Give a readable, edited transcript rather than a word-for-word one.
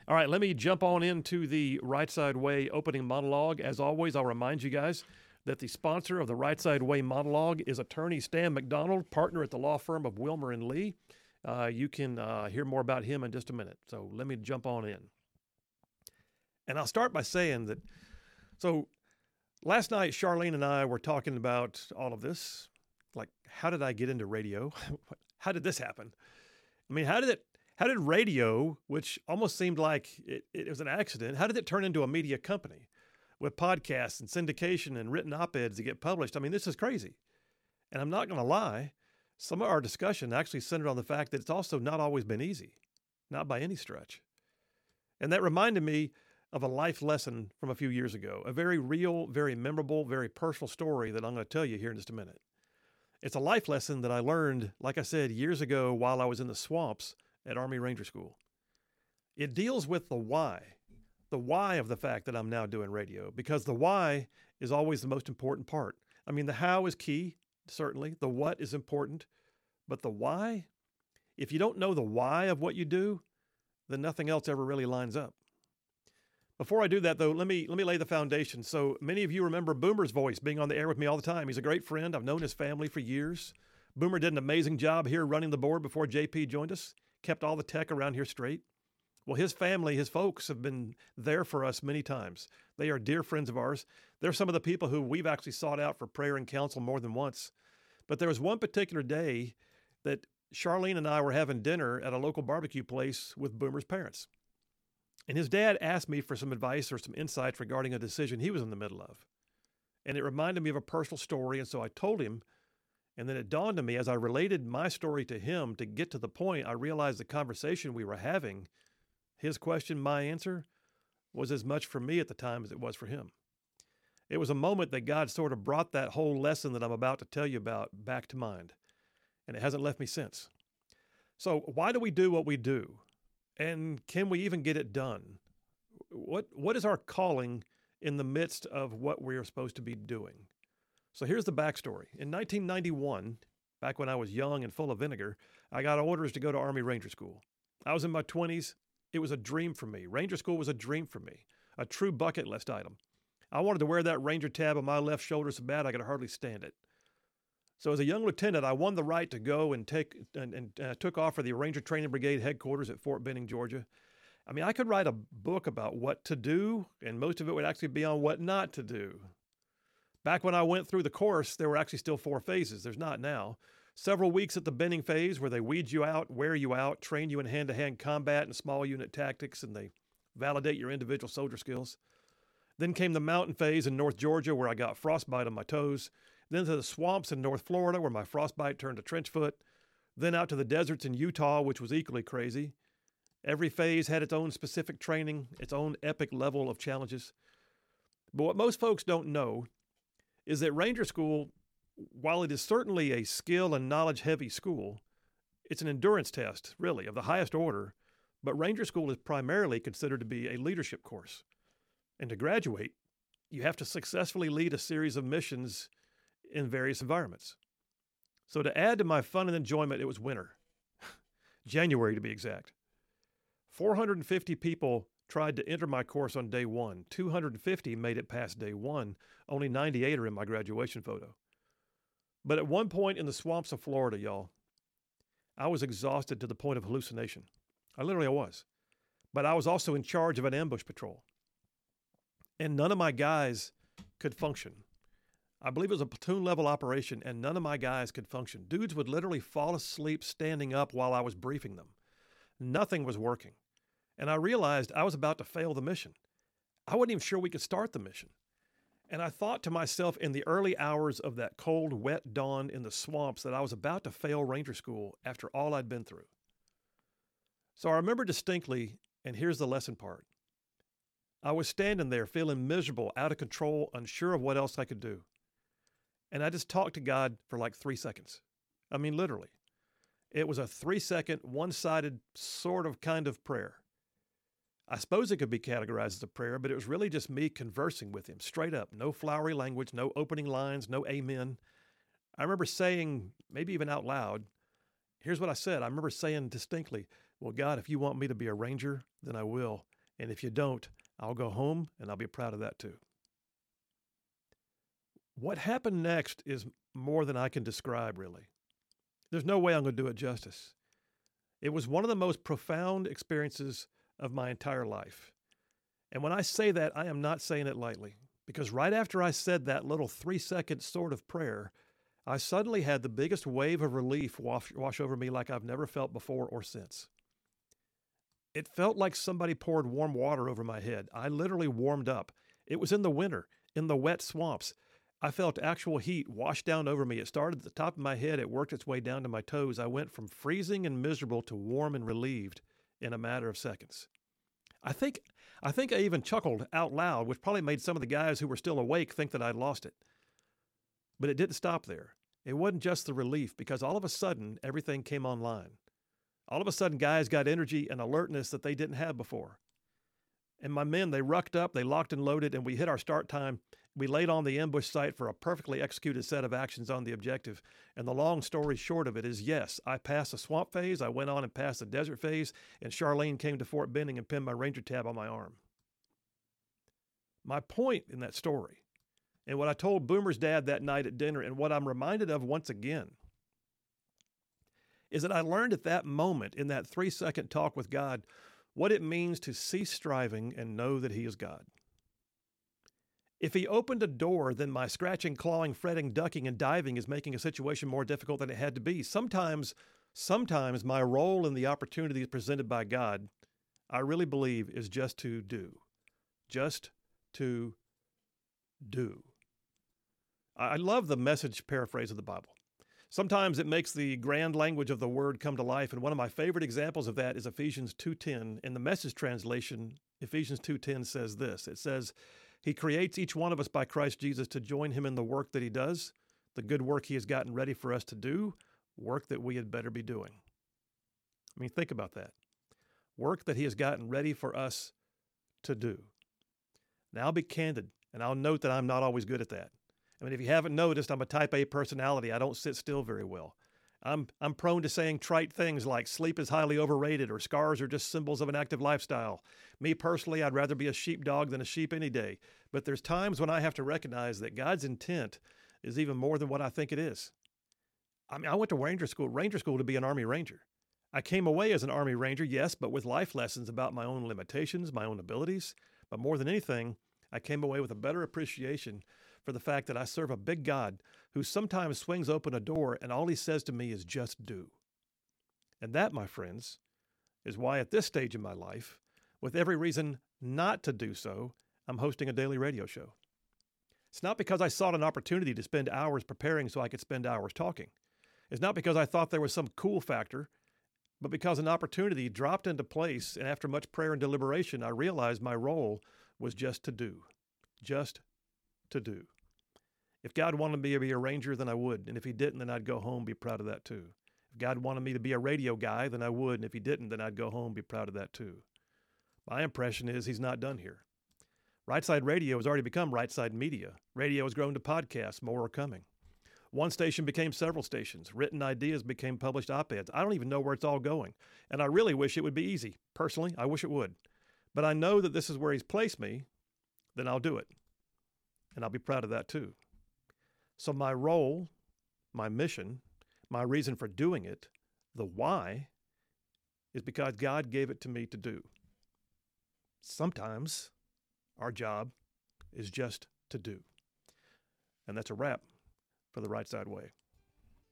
All right, let me jump on into the Right Side Way opening monologue. As always, I'll remind you guys that the sponsor of the Right Side Way monologue is attorney Stan McDonald, partner at the law firm of Wilmer and Lee. You can hear more about him in just a minute. So let me jump on in. And I'll start by saying that, so last night, Charlene and I were talking about all of this. Like, how did I get into radio? How did this happen? I mean, how did radio, which almost seemed like it was an accident, how did it turn into a media company with podcasts and syndication and written op-eds that get published? I mean, this is crazy. And I'm not going to lie, some of our discussion actually centered on the fact that it's also not always been easy, not by any stretch. And that reminded me of a life lesson from a few years ago, a very real, very memorable, very personal story that I'm going to tell you here in just a minute. It's a life lesson that I learned, like I said, years ago while I was in the swamps at Army Ranger School. It deals with the why of the fact that I'm now doing radio, because the why is always the most important part. I mean, the how is key, certainly. The what is important, but the why, if you don't know the why of what you do, then nothing else ever really lines up. Before I do that, though, let me lay the foundation. So many of you remember Boomer's voice being on the air with me all the time. He's a great friend. I've known his family for years. Boomer did an amazing job here running the board before JP joined us, kept all the tech around here straight. Well, his family, his folks have been there for us many times. They are dear friends of ours. They're some of the people who we've actually sought out for prayer and counsel more than once. But there was one particular day that Charlene and I were having dinner at a local barbecue place with Boomer's parents. And his dad asked me for some advice or some insights regarding a decision he was in the middle of. And it reminded me of a personal story, and so I told him. And then it dawned on me as I related my story to him, to get to the point, I realized the conversation we were having, his question, my answer, was as much for me at the time as it was for him. It was a moment that God sort of brought that whole lesson that I'm about to tell you about back to mind. And it hasn't left me since. So why do we do what we do? And can we even get it done? What is our calling in the midst of what we're supposed to be doing? So here's the backstory. In 1991, back when I was young and full of vinegar, I got orders to go to Army Ranger School. I was in my 20s. It was a dream for me. Ranger School was a dream for me, a true bucket list item. I wanted to wear that Ranger tab on my left shoulder so bad I could hardly stand it. So as a young lieutenant, I won the right to go and took off for the Ranger Training Brigade headquarters at Fort Benning, Georgia. I mean, I could write a book about what to do, and most of it would actually be on what not to do. Back when I went through the course, there were actually still 4 phases. There's not now. Several weeks at the Benning phase where they weed you out, wear you out, train you in hand-to-hand combat and small unit tactics, and they validate your individual soldier skills. Then came the mountain phase in North Georgia where I got frostbite on my toes. Then to the swamps in North Florida where my frostbite turned to trench foot. Then out to the deserts in Utah, which was equally crazy. Every phase had its own specific training, its own epic level of challenges. But what most folks don't know is that Ranger School, while it is certainly a skill and knowledge-heavy school, it's an endurance test, really, of the highest order. But Ranger School is primarily considered to be a leadership course. And to graduate, you have to successfully lead a series of missions in various environments. So to add to my fun and enjoyment, it was winter. January to be exact. 450 people tried to enter my course on day one. 250 made it past day one. Only 98 are in my graduation photo. But at one point in the swamps of Florida, y'all, I was exhausted to the point of hallucination. I was. But I was also in charge of an ambush patrol. And none of my guys could function. I believe it was a platoon-level operation, and none of my guys could function. Dudes would literally fall asleep standing up while I was briefing them. Nothing was working. And I realized I was about to fail the mission. I wasn't even sure we could start the mission. And I thought to myself in the early hours of that cold, wet dawn in the swamps that I was about to fail Ranger School after all I'd been through. So I remember distinctly, and here's the lesson part. I was standing there feeling miserable, out of control, unsure of what else I could do. And I just talked to God for like 3 seconds. I mean, literally. It was a 3-second, one-sided sort of kind of prayer. I suppose it could be categorized as a prayer, but it was really just me conversing with him, straight up. No flowery language, no opening lines, no amen. I remember saying, maybe even out loud, here's what I said. I remember saying distinctly, well, God, if you want me to be a ranger, then I will. And if you don't, I'll go home and I'll be proud of that too. What happened next is more than I can describe, really. There's no way I'm going to do it justice. It was one of the most profound experiences of my entire life. And when I say that, I am not saying it lightly, because right after I said that little 3-second sort of prayer, I suddenly had the biggest wave of relief wash over me like I've never felt before or since. It felt like somebody poured warm water over my head. I literally warmed up. It was in the winter, in the wet swamps. I felt actual heat wash down over me. It started at the top of my head. It worked its way down to my toes. I went from freezing and miserable to warm and relieved in a matter of seconds. I think I even chuckled out loud, which probably made some of the guys who were still awake think that I'd lost it. But it didn't stop there. It wasn't just the relief, because all of a sudden, everything came online. All of a sudden, guys got energy and alertness that they didn't have before. And my men, they rucked up, they locked and loaded, and we hit our start time. We laid on the ambush site for a perfectly executed set of actions on the objective. And the long story short of it is, yes, I passed the swamp phase, I went on and passed the desert phase, and Charlene came to Fort Benning and pinned my Ranger tab on my arm. My point in that story, and what I told Boomer's dad that night at dinner, and what I'm reminded of once again, is that I learned at that moment, in that 3-second talk with God, what it means to cease striving and know that He is God. If He opened a door, then my scratching, clawing, fretting, ducking, and diving is making a situation more difficult than it had to be. Sometimes my role in the opportunities presented by God, I really believe, is just to do. Just to do. I love the Message paraphrase of the Bible. Sometimes it makes the grand language of the word come to life, and one of my favorite examples of that is Ephesians 2:10. In the Message translation, Ephesians 2:10 says this. It says, He creates each one of us by Christ Jesus to join Him in the work that He does, the good work He has gotten ready for us to do, work that we had better be doing. I mean, think about that. Work that He has gotten ready for us to do. Now, I'll be candid, and I'll note that I'm not always good at that. I mean, if you haven't noticed, I'm a type A personality. I don't sit still very well. I'm prone to saying trite things like sleep is highly overrated or scars are just symbols of an active lifestyle. Me personally, I'd rather be a sheepdog than a sheep any day. But there's times when I have to recognize that God's intent is even more than what I think it is. I mean, I went to Ranger school to be an Army Ranger. I came away as an Army Ranger, yes, but with life lessons about my own limitations, my own abilities. But more than anything, I came away with a better appreciation for the fact that I serve a big God who sometimes swings open a door and all He says to me is just do. And that, my friends, is why at this stage in my life, with every reason not to do so, I'm hosting a daily radio show. It's not because I sought an opportunity to spend hours preparing so I could spend hours talking. It's not because I thought there was some cool factor, but because an opportunity dropped into place, and after much prayer and deliberation, I realized my role was just to do. Just to do. If God wanted me to be a ranger, then I would. And if He didn't, then I'd go home, be proud of that too. If God wanted me to be a radio guy, then I would. And if He didn't, then I'd go home, be proud of that too. My impression is He's not done here. Right Side Radio has already become Right Side Media. Radio has grown to podcasts. More are coming. One station became several stations. Written ideas became published op-eds. I don't even know where it's all going. And I really wish it would be easy. Personally, I wish it would. But I know that this is where He's placed me, then I'll do it. And I'll be proud of that too. So my role, my mission, my reason for doing it, the why, is because God gave it to me to do. Sometimes our job is just to do. And that's a wrap for the Right Side Way.